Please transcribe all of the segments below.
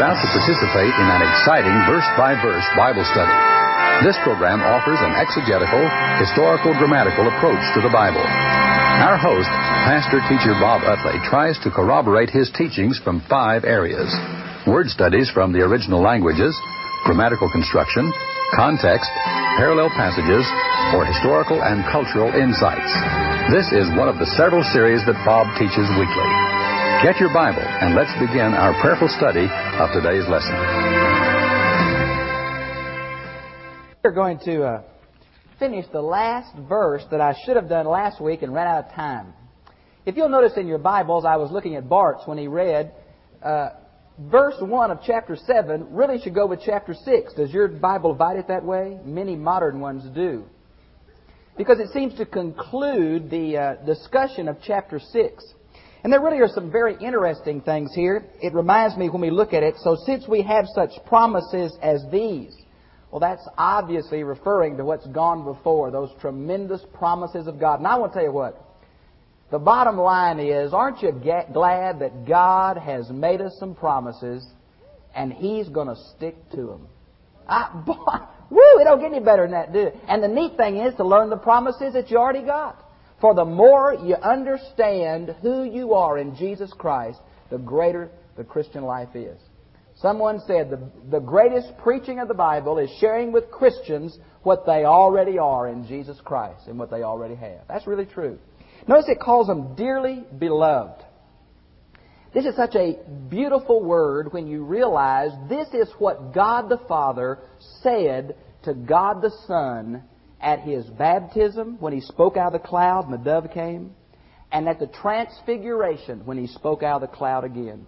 about to participate in an exciting verse-by-verse Bible study. This program offers an exegetical, historical, grammatical approach to the Bible. Our host, pastor-teacher Bob Utley, tries to corroborate his teachings from 5 areas: word studies from the original languages, grammatical construction, context, parallel passages, or historical and cultural insights. This is one of the several series that Bob teaches weekly. Get your Bible and let's begin our prayerful study of today's lesson. We're going to finish the last verse that I should have done last week and ran out of time. If you'll notice in your Bibles, I was looking at Bart's when he read verse 1 of chapter 7 really should go with chapter 6. Does your Bible divide it that way? Many modern ones do. Because it seems to conclude the discussion of chapter 6. And there really are some very interesting things here. It reminds me when we look at it, so since we have such promises as these, well, that's obviously referring to what's gone before, those tremendous promises of God. And I want to tell you what, the bottom line is, aren't you glad that God has made us some promises and He's going to stick to them? It don't get any better than that, do it? And the neat thing is to learn the promises that you already got. For the more you understand who you are in Jesus Christ, the greater the Christian life is. Someone said the greatest preaching of the Bible is sharing with Christians what they already are in Jesus Christ and what they already have. That's really true. Notice it calls them dearly beloved. This is such a beautiful word when you realize this is what God the Father said to God the Son at His baptism when He spoke out of the cloud and the dove came, and at the transfiguration when He spoke out of the cloud again.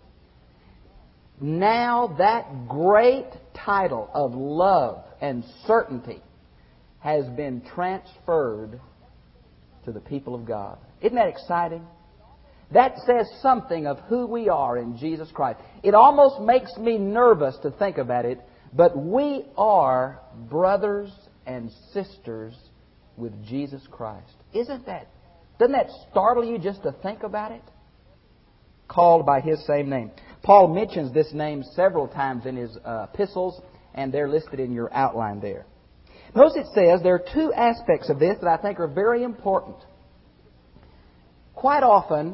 Now that great title of love and certainty has been transferred to the people of God. Isn't that exciting? That says something of who we are in Jesus Christ. It almost makes me nervous to think about it, but we are brothers and sisters with Jesus Christ. Doesn't that startle you just to think about it? Called by His same name. Paul mentions this name several times in his epistles, and they're listed in your outline there. Notice it says there are 2 aspects of this that I think are very important. Quite often,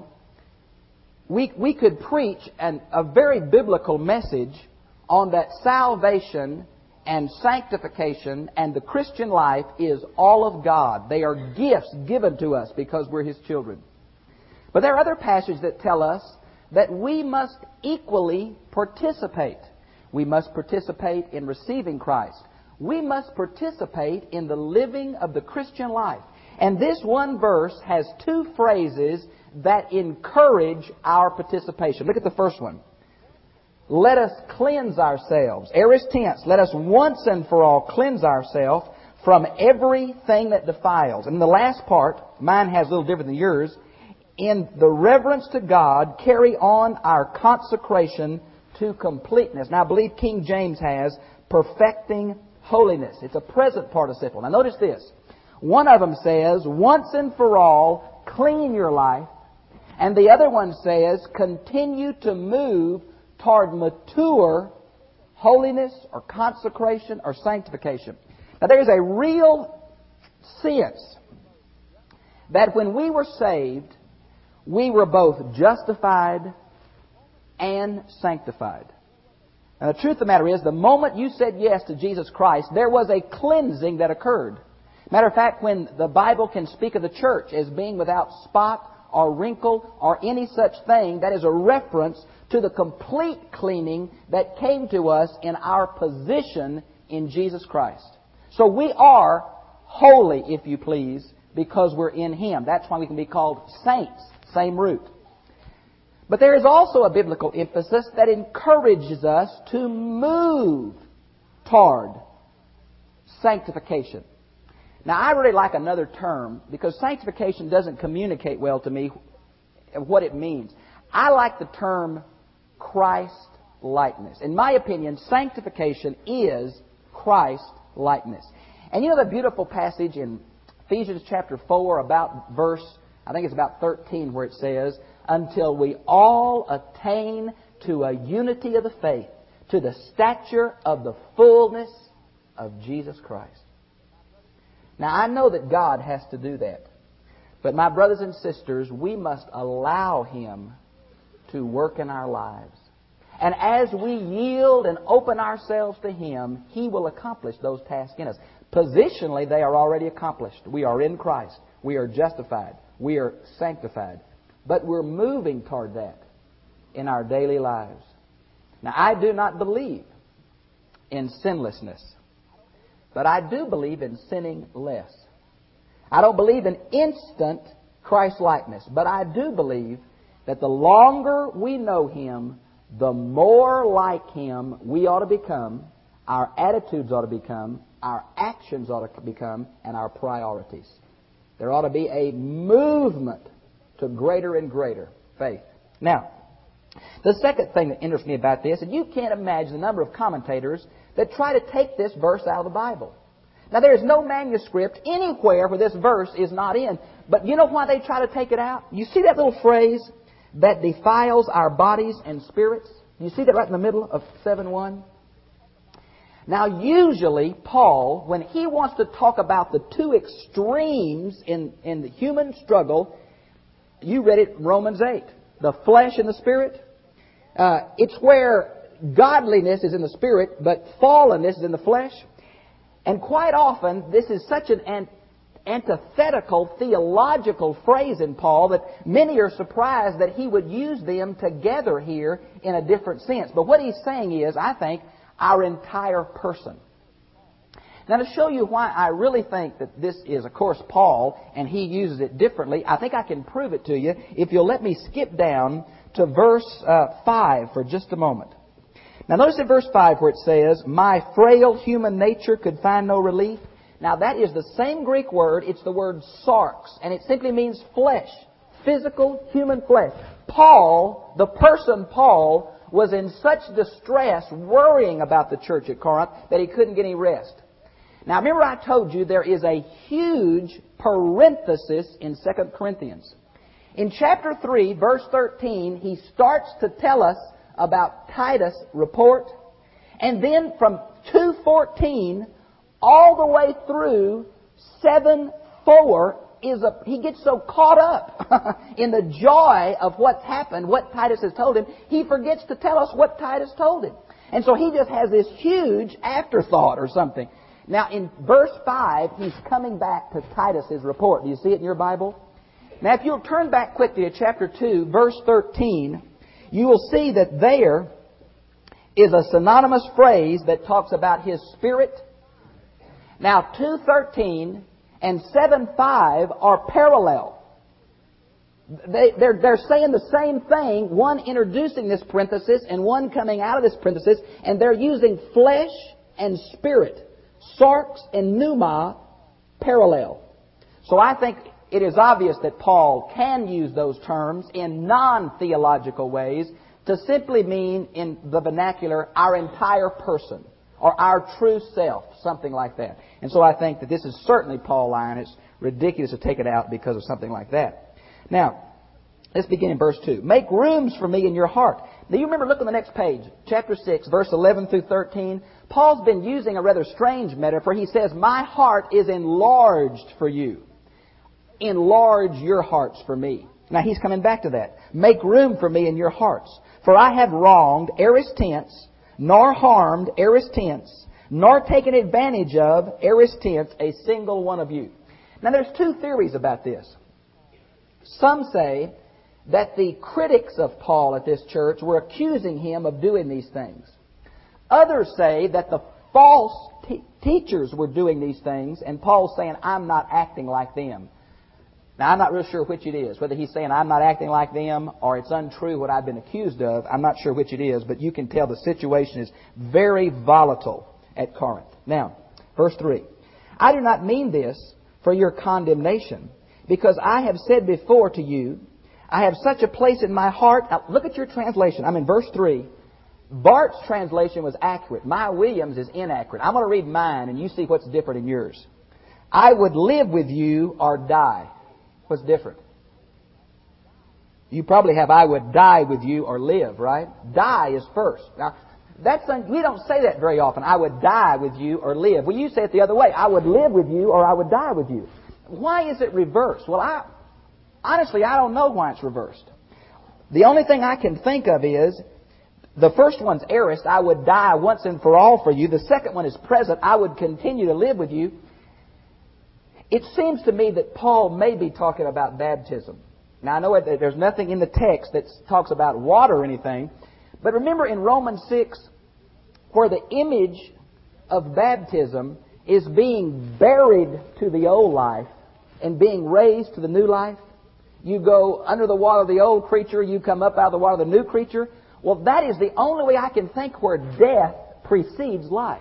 we could preach a very biblical message on that salvation and sanctification and the Christian life is all of God. They are gifts given to us because we're His children. But there are other passages that tell us that we must equally participate. We must participate in receiving Christ. We must participate in the living of the Christian life. And this one verse has 2 phrases that encourage our participation. Look at the first one. Let us cleanse ourselves. Aorist tense. Let us once and for all cleanse ourselves from everything that defiles. And the last part, mine has a little different than yours. In the reverence to God, carry on our consecration to completeness. Now, I believe King James has perfecting holiness. It's a present participle. Now, notice this. One of them says, once and for all, clean your life. And the other one says, continue to move toward mature holiness or consecration or sanctification. Now, there is a real sense that when we were saved, we were both justified and sanctified. Now, the truth of the matter is, the moment you said yes to Jesus Christ, there was a cleansing that occurred. Matter of fact, when the Bible can speak of the church as being without spot or wrinkle or any such thing, that is a reference to the complete cleaning that came to us in our position in Jesus Christ. So we are holy, if you please, because we're in Him. That's why we can be called saints. Same root. But there is also a biblical emphasis that encourages us to move toward sanctification. Now, I really like another term because sanctification doesn't communicate well to me what it means. I like the term Christ-likeness. In my opinion, sanctification is Christ-likeness. And you know the beautiful passage in Ephesians chapter 4 about verse, I think it's about 13, where it says, until we all attain to a unity of the faith, to the stature of the fullness of Jesus Christ. Now, I know that God has to do that. But my brothers and sisters, we must allow Him to work in our lives. And as we yield and open ourselves to Him, He will accomplish those tasks in us. Positionally, they are already accomplished. We are in Christ. We are justified. We are sanctified. But we're moving toward that in our daily lives. Now, I do not believe in sinlessness, but I do believe in sinning less. I don't believe in instant Christ-likeness, but I do believe that the longer we know Him, the more like Him we ought to become, our attitudes ought to become, our actions ought to become, and our priorities. There ought to be a movement to greater and greater faith. Now, the second thing that interests me about this, and you can't imagine the number of commentators that try to take this verse out of the Bible. Now, there is no manuscript anywhere where this verse is not in. But you know why they try to take it out? You see that little phrase, that defiles our bodies and spirits? You see that right in the middle of 7:1? Now, usually, Paul, when he wants to talk about the two extremes in the human struggle, you read it in Romans 8, the flesh and the spirit. It's where godliness is in the spirit, but fallenness is in the flesh. And quite often, this is such an antithetical theological phrase in Paul that many are surprised that he would use them together here in a different sense. But what he's saying is, I think, our entire person. Now, to show you why I really think that this is, of course, Paul, and he uses it differently, I think I can prove it to you if you'll let me skip down to verse 5 for just a moment. Now, notice in verse 5 where it says, "My frail human nature could find no relief." Now, that is the same Greek word. It's the word sarx, and it simply means flesh, physical human flesh. Paul, the person Paul, was in such distress, worrying about the church at Corinth, that he couldn't get any rest. Now, remember I told you there is a huge parenthesis in 2 Corinthians. In chapter 3, verse 13, he starts to tell us about Titus' report. And then from 2:14 all the way through 7:4, he gets so caught up in the joy of what's happened, what Titus has told him, he forgets to tell us what Titus told him. And so he just has this huge afterthought or something. Now in verse 5, he's coming back to Titus' report. Do you see it in your Bible? Now if you'll turn back quickly to chapter 2, verse 13, you will see that there is a synonymous phrase that talks about His Spirit. Now 2:13 and 7:5 are parallel. They're saying the same thing, one introducing this parenthesis and one coming out of this parenthesis, and they're using flesh and spirit, sarx and pneuma, parallel. So I think it is obvious that Paul can use those terms in non-theological ways to simply mean, in the vernacular, our entire person or our true self, something like that. And so I think that this is certainly Pauline. It's ridiculous to take it out because of something like that. Now, let's begin in verse 2. "Make rooms for me in your heart." Now, you remember, look on the next page, chapter 6, verse 11 through 13. Paul's been using a rather strange metaphor. He says, "My heart is enlarged for you. Enlarge your hearts for me." Now he's coming back to that. "Make room for me in your hearts. For I have wronged," aorist tense, "nor harmed," aorist tense, "nor taken advantage of," aorist tense, "a single one of you." Now there's two theories about this. Some say that the critics of Paul at this church were accusing him of doing these things. Others say that the false teachers were doing these things, and Paul's saying, "I'm not acting like them." Now, I'm not real sure which it is, whether he's saying I'm not acting like them or it's untrue what I've been accused of. I'm not sure which it is, but you can tell the situation is very volatile at Corinth. Now, verse 3. "I do not mean this for your condemnation, because I have said before to you, I have such a place in my heart." Now, look at your translation. I'm in verse 3. Bart's translation was accurate. My Williams is inaccurate. I'm going to read mine, and you see what's different in yours. "I would live with you or die." What's different? You probably have "I would die with you" or "live," right? Die is first. Now, We don't say that very often. I would die with you or live. Well, you say it the other way. I would live with you or I would die with you. Why is it reversed? Well, honestly, I don't know why it's reversed. The only thing I can think of is the first one's aorist. I would die once and for all for you. The second one is present. I would continue to live with you. It seems to me that Paul may be talking about baptism. Now, I know that there's nothing in the text that talks about water or anything. But remember in Romans 6, where the image of baptism is being buried to the old life and being raised to the new life. You go under the water of the old creature, you come up out of the water of the new creature. Well, that is the only way I can think where death precedes life.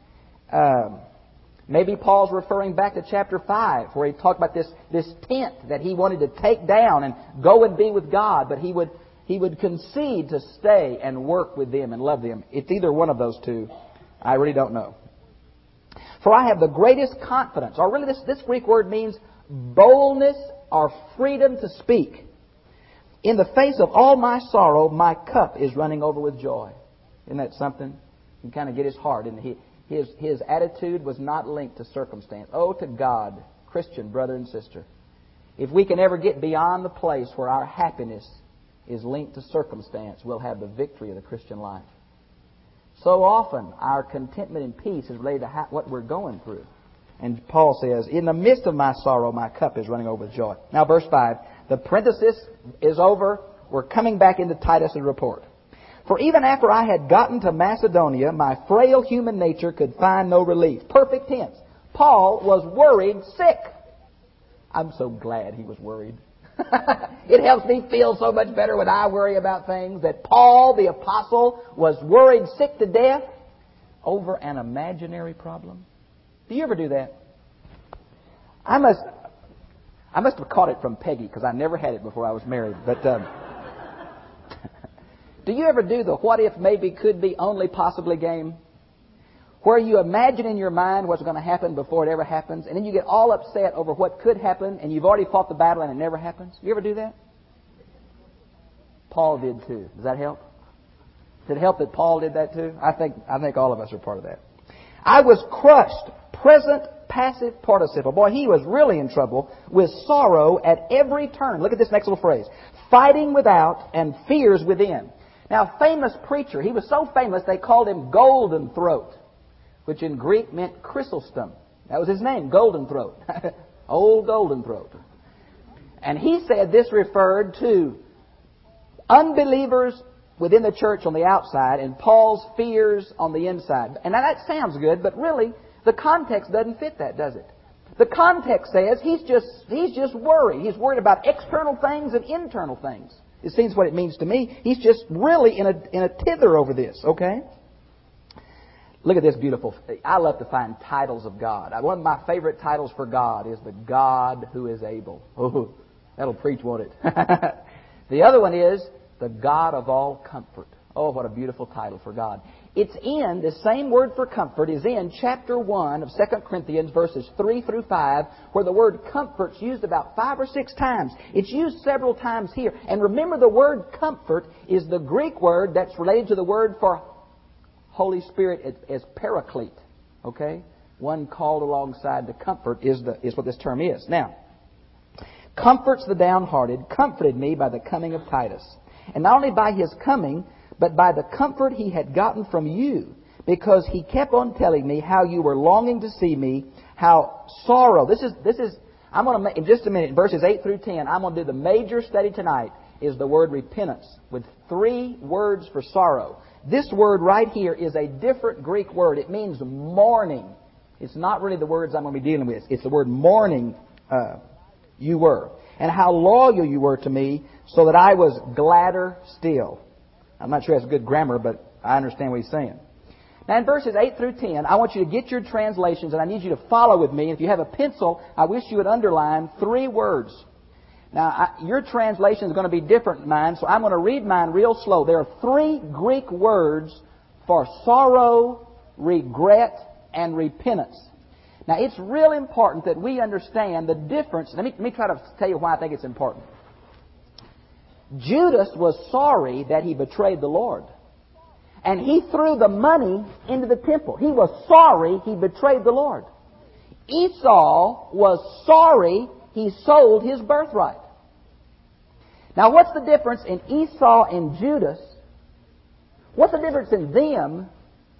Maybe Paul's referring back to chapter 5, where he talked about this tent that he wanted to take down and go and be with God, but he would concede to stay and work with them and love them. It's either one of those two. I really don't know. For I have the greatest confidence, or really this Greek word means boldness or freedom to speak. In the face of all my sorrow, my cup is running over with joy. Isn't that something? You can kind of get his heart, isn't he? His attitude was not linked to circumstance. Oh, to God, Christian brother and sister, if we can ever get beyond the place where our happiness is linked to circumstance, we'll have the victory of the Christian life. So often, our contentment and peace is related to what we're going through. And Paul says, in the midst of my sorrow, my cup is running over with joy. Now, verse 5, the parenthesis is over. We're coming back into Titus' report. For even after I had gotten to Macedonia, my frail human nature could find no relief. Perfect tense. Paul was worried sick. I'm so glad he was worried. It helps me feel so much better when I worry about things that Paul, the apostle, was worried sick to death over an imaginary problem. Do you ever do that? I must have caught it from Peggy because I never had it before I was married. But do you ever do the what if, maybe, could be, only possibly game? Where you imagine in your mind what's going to happen before it ever happens, and then you get all upset over what could happen, and you've already fought the battle and it never happens. You ever do that? Paul did too. Does that help? Did it help that Paul did that too? I think all of us are part of that. I was crushed. Present passive participle. Boy, he was really in trouble with sorrow at every turn. Look at this next little phrase. Fighting without and fears within. Now, a famous preacher, he was so famous they called him Golden Throat, which in Greek meant Chrysostom. That was his name, Golden Throat. Old Golden Throat. And he said this referred to unbelievers within the church on the outside and Paul's fears on the inside. And now that sounds good, but really the context doesn't fit that, does it? The context says he's just worried. He's worried about external things and internal things. It seems what it means to me. He's just really in a tither over this, okay? Look at this beautiful. I love to find titles of God. One of my favorite titles for God is the God who is able. Oh, that'll preach, won't it? The other one is the God of all comfort. Oh, what a beautiful title for God. It's in, the same word for comfort is in chapter 1 of 2 Corinthians, verses 3 through 5, where the word comfort's used about 5 or 6 times. It's used several times here. And remember, the word comfort is the Greek word that's related to the word for Holy Spirit as paraclete. Okay? One called alongside the comfort is what this term is. Now, comforts the downhearted, comforted me by the coming of Titus. And not only by his coming, but by the comfort he had gotten from you, because he kept on telling me how you were longing to see me, how sorrow. This is. I'm going to make, in just a minute, verses 8 through 10. I'm going to do the major study tonight. Is the word repentance with 3 words for sorrow. This word right here is a different Greek word. It means mourning. It's not really the words I'm going to be dealing with. It's the word mourning. You were, and how loyal you were to me, so that I was gladder still. I'm not sure that's good grammar, but I understand what he's saying. Now in verses 8 through 10, I want you to get your translations, and I need you to follow with me. If you have a pencil, I wish you would underline 3 words. Now, your translation is going to be different than mine, so I'm going to read mine real slow. There are 3 Greek words for sorrow, regret, and repentance. Now, it's real important that we understand the difference. Let me try to tell you why I think it's important. Judas was sorry that he betrayed the Lord. And he threw the money into the temple. He was sorry he betrayed the Lord. Esau was sorry he sold his birthright. Now, what's the difference in Esau and Judas? What's the difference in them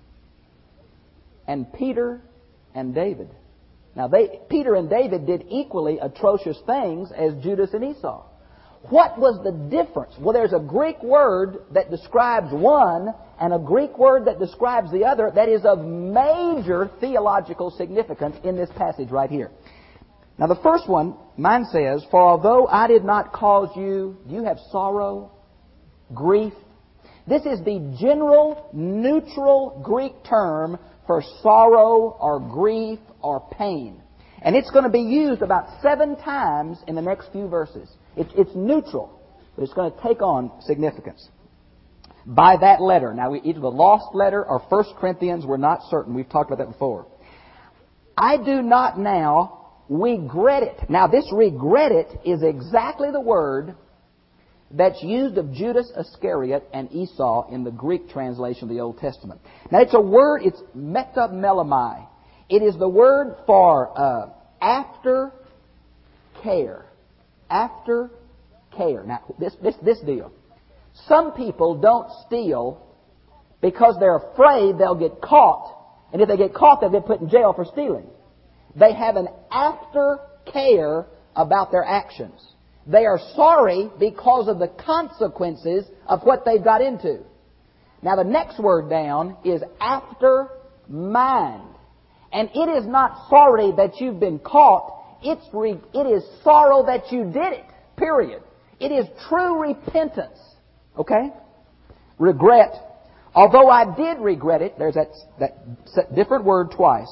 and Peter and David? Now, Peter and David did equally atrocious things as Judas and Esau. What was the difference? Well, there's a Greek word that describes one and a Greek word that describes the other that is of major theological significance in this passage right here. Now, the first one, mine says, "For although I did not cause you," do you have sorrow, grief? This is the general, neutral Greek term for sorrow or grief or pain. And it's going to be used about 7 times in the next few verses. It's neutral, but it's going to take on significance. By that letter. Now, either the lost letter or 1 Corinthians, we're not certain. We've talked about that before. "I do not now regret it." Now, this regret it is exactly the word that's used of Judas Iscariot and Esau in the Greek translation of the Old Testament. Now, it's a word, it's metamelemai. It is the word for after care. After care. Now, this deal. Some people don't steal because they're afraid they'll get caught. And if they get caught, they'll get put in jail for stealing. They have an after care about their actions. They are sorry because of the consequences of what they've got into. Now, the next word down is after mind. And it is not sorry that you've been caught. It is sorrow that you did it, period. It is true repentance. Okay? Regret. Although I did regret it, there's that different word twice.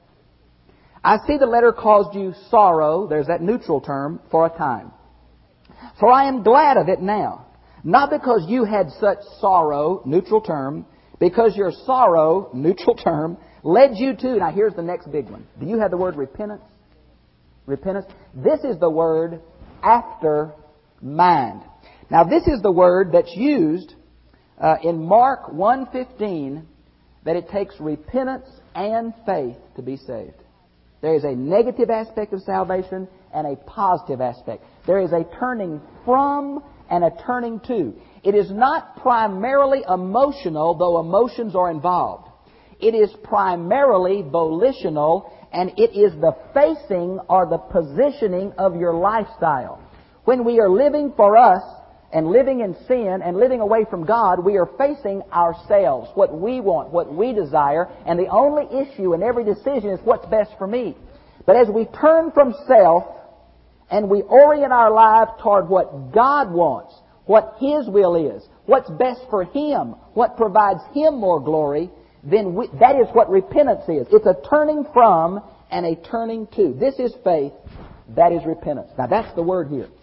"I see the letter caused you sorrow," there's that neutral term, "for a time. For I am glad of it now. Not because you had such sorrow," neutral term, "because your sorrow," neutral term, "led you to," now here's the next big one. Do you have the word repentance? Repentance. This is the word after mind. Now, this is the word that's used in Mark 1:15, that it takes repentance and faith to be saved. There is a negative aspect of salvation and a positive aspect. There is a turning from and a turning to. It is not primarily emotional, though emotions are involved. It is primarily volitional, and it is the facing or the positioning of your lifestyle. When we are living for us and living in sin and living away from God, we are facing ourselves, what we want, what we desire, and the only issue in every decision is what's best for me. But as we turn from self and we orient our lives toward what God wants, what His will is, what's best for Him, what provides Him more glory, then that is what repentance is. It's a turning from and a turning to. This is faith. That is repentance. Now, that's the word here.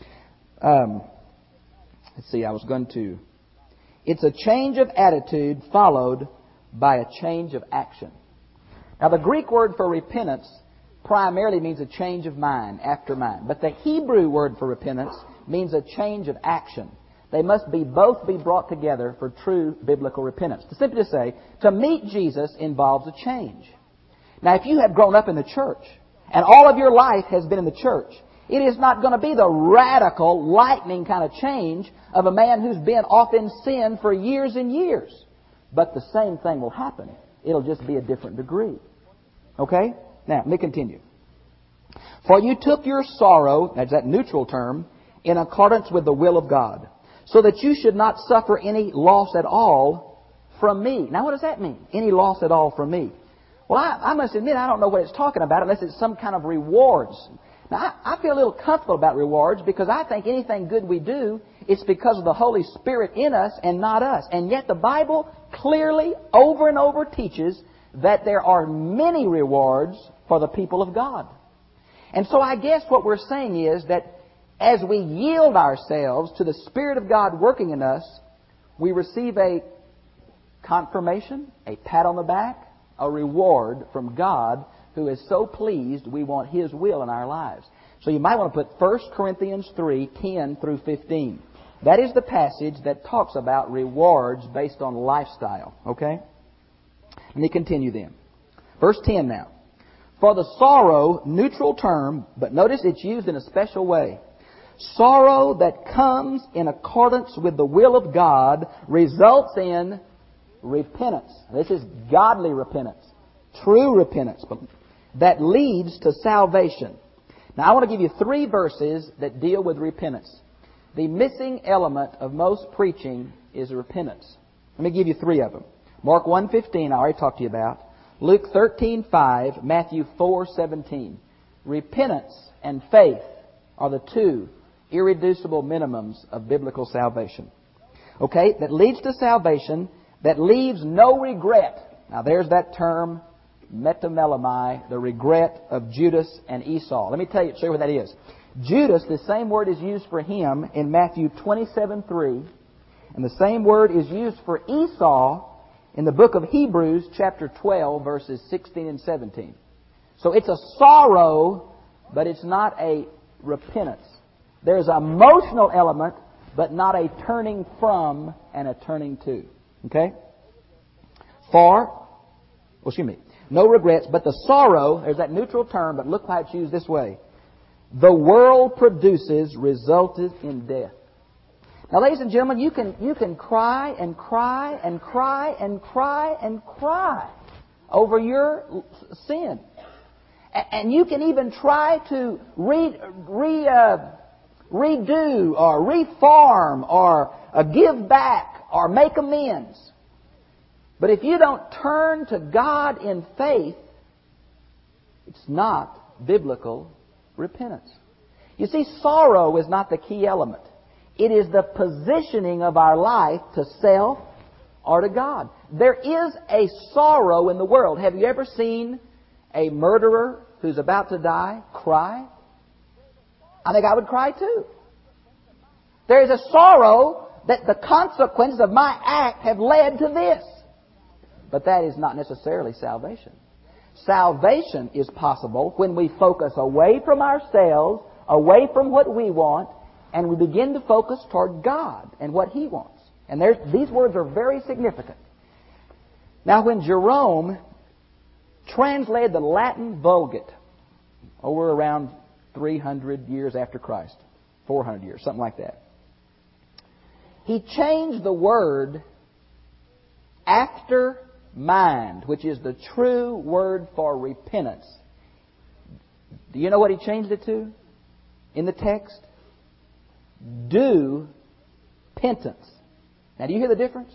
Let's see, it's a change of attitude followed by a change of action. Now, the Greek word for repentance primarily means a change of mind, after mind. But the Hebrew word for repentance means a change of action. They must both be brought together for true biblical repentance. To simply say, to meet Jesus involves a change. Now, if you have grown up in the church, and all of your life has been in the church, it is not going to be the radical, lightning kind of change of a man who's been off in sin for years and years. But the same thing will happen. It'll just be a different degree. Okay? Now, let me continue. "For you took your sorrow," that's that neutral term, "in accordance with the will of God, so that you should not suffer any loss at all from me." Now, what does that mean? Any loss at all from me? Well, I must admit, I don't know what it's talking about unless it's some kind of rewards. Now, I feel a little comfortable about rewards because I think anything good we do, it's because of the Holy Spirit in us and not us. And yet the Bible clearly, over and over, teaches that there are many rewards for the people of God. And so I guess what we're saying is that as we yield ourselves to the Spirit of God working in us, we receive a confirmation, a pat on the back, a reward from God, who is so pleased we want His will in our lives. So you might want to put 1 Corinthians 3:10 through 15. That is the passage that talks about rewards based on lifestyle. Okay? Let me continue then. Verse 10 now. For the sorrow, neutral term, but notice it's used in a special way. Sorrow that comes in accordance with the will of God results in repentance. This is godly repentance, true repentance, that leads to salvation. Now I want to give you 3 verses that deal with repentance. The missing element of most preaching is repentance. Let me give you 3 of them. Mark 1:15, I already talked to you about. Luke 13:5, Matthew 4:17. Repentance and faith are the 2 irreducible minimums of biblical salvation. Okay, that leads to salvation, that leaves no regret. Now there's that term, metamelemai, the regret of Judas and Esau. Let me show you what that is. Judas, the same word is used for him in Matthew 27:3, and the same word is used for Esau in the book of Hebrews, chapter 12, verses 16 and 17. So it's a sorrow, but it's not a repentance. There's an emotional element, but not a turning from and a turning to. Okay? No regrets, but the sorrow, there's that neutral term, but look how it's used this way. The world produces resulted in death. Now, ladies and gentlemen, you can cry and cry and cry and cry and cry over your sin. And you can even try to redo or reform or give back or make amends. But if you don't turn to God in faith, it's not biblical repentance. You see, sorrow is not the key element. It is the positioning of our life to self or to God. There is a sorrow in the world. Have you ever seen a murderer who's about to die cry? I think I would cry too. There is a sorrow that the consequences of my act have led to this. But that is not necessarily salvation. Salvation is possible when we focus away from ourselves, away from what we want, and we begin to focus toward God and what He wants. And these words are very significant. Now, when Jerome translated the Latin Vulgate over around 300 years after Christ, 400 years, something like that, he changed the word after mind, which is the true word for repentance. Do you know what he changed it to in the text? Do penance. Now, do you hear the difference?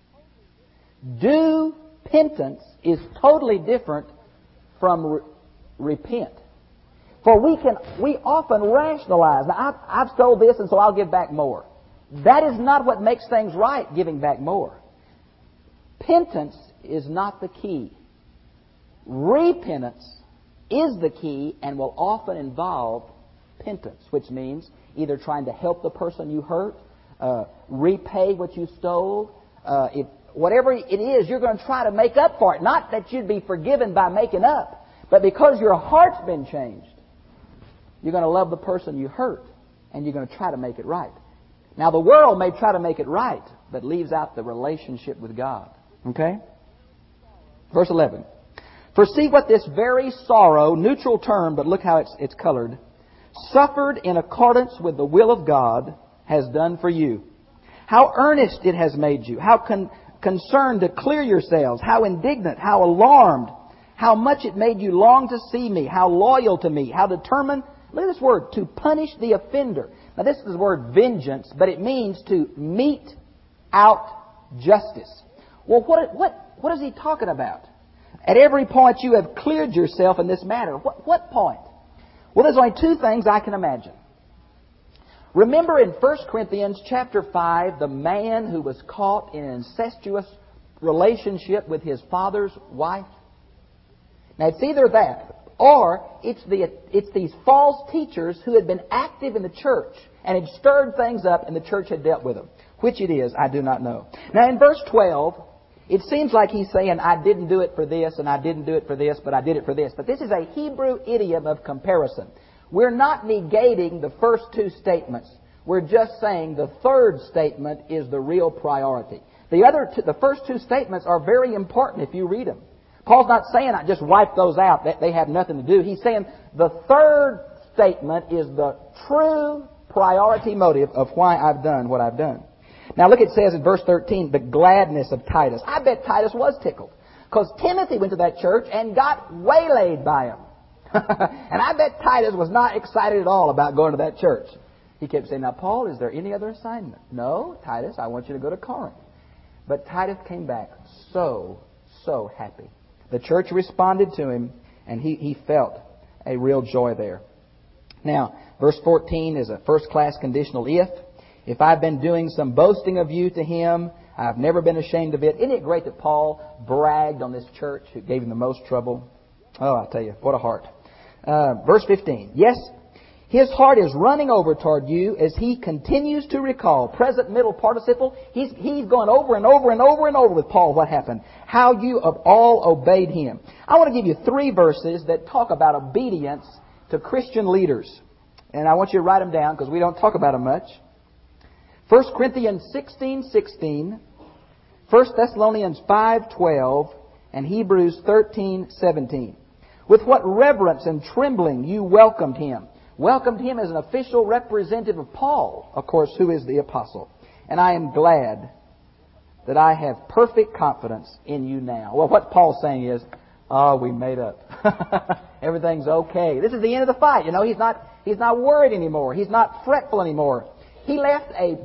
Do penance is totally different from repent. For we often rationalize. Now, I've stole this, and so I'll give back more. That is not what makes things right, giving back more. Penance is not the key. Repentance is the key and will often involve penance, which means either trying to help the person you hurt, repay what you stole. Whatever it is, you're going to try to make up for it. Not that you'd be forgiven by making up, but because your heart's been changed, you're going to love the person you hurt, and you're going to try to make it right. Now, the world may try to make it right, but leaves out the relationship with God. Okay? Verse 11. For see what this very sorrow, neutral term, but look how it's colored, suffered in accordance with the will of God, has done for you. How earnest it has made you. How concerned to clear yourselves. How indignant. How alarmed. How much it made you long to see me. How loyal to me. How determined. Look at this word. To punish the offender. Now this is the word vengeance, but it means to mete out justice. Well, what is he talking about? At every point you have cleared yourself in this matter. What point? Well, there's only 2 things I can imagine. Remember in 1 Corinthians chapter 5, the man who was caught in an incestuous relationship with his father's wife? Now, it's either that, or it's these false teachers who had been active in the church and had stirred things up, and the church had dealt with them. Which it is, I do not know. Now, in verse 12, it seems like he's saying, I didn't do it for this, and I didn't do it for this, but I did it for this. But this is a Hebrew idiom of comparison. We're not negating the first 2 statements. We're just saying the third statement is the real priority. The first two statements are very important if you read them. Paul's not saying I just wipe those out, that they have nothing to do. He's saying the third statement is the true priority motive of why I've done what I've done. Now look, it says in verse 13, the gladness of Titus. I bet Titus was tickled, because Timothy went to that church and got waylaid by him. And I bet Titus was not excited at all about going to that church. He kept saying, now Paul, is there any other assignment? No, Titus, I want you to go to Corinth. But Titus came back so happy. The church responded to him, and he felt a real joy there. Now, verse 14 is a first-class conditional if. If I've been doing some boasting of you to him, I've never been ashamed of it. Isn't it great that Paul bragged on this church who gave him the most trouble? Oh, I tell you, what a heart. Verse 15. Yes, his heart is running over toward you as he continues to recall. Present middle participle. He's going over and over and over and over with Paul what happened. How you have all obeyed him. I want to give you 3 verses that talk about obedience to Christian leaders. And I want you to write them down because we don't talk about them much. 1 Corinthians 16:16, 1 Thessalonians 5:12, and Hebrews 13:17. With what reverence and trembling you welcomed him. Welcomed him as an official representative of Paul, of course, who is the apostle. And I am glad that I have perfect confidence in you now. Well, what Paul's saying is, we made up. Everything's okay. This is the end of the fight. You know, he's not worried anymore. He's not fretful anymore. He left a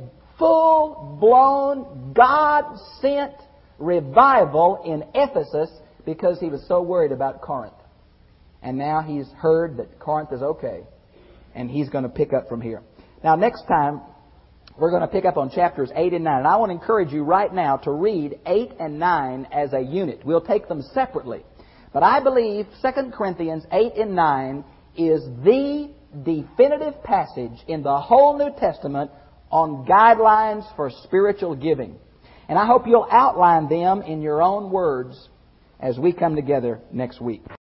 full-blown, God-sent revival in Ephesus because he was so worried about Corinth. And now he's heard that Corinth is okay. And he's going to pick up from here. Now, next time, we're going to pick up on chapters 8 and 9. And I want to encourage you right now to read 8 and 9 as a unit. We'll take them separately. But I believe 2 Corinthians 8 and 9 is the definitive passage in the whole New Testament on guidelines for spiritual giving. And I hope you'll outline them in your own words as we come together next week.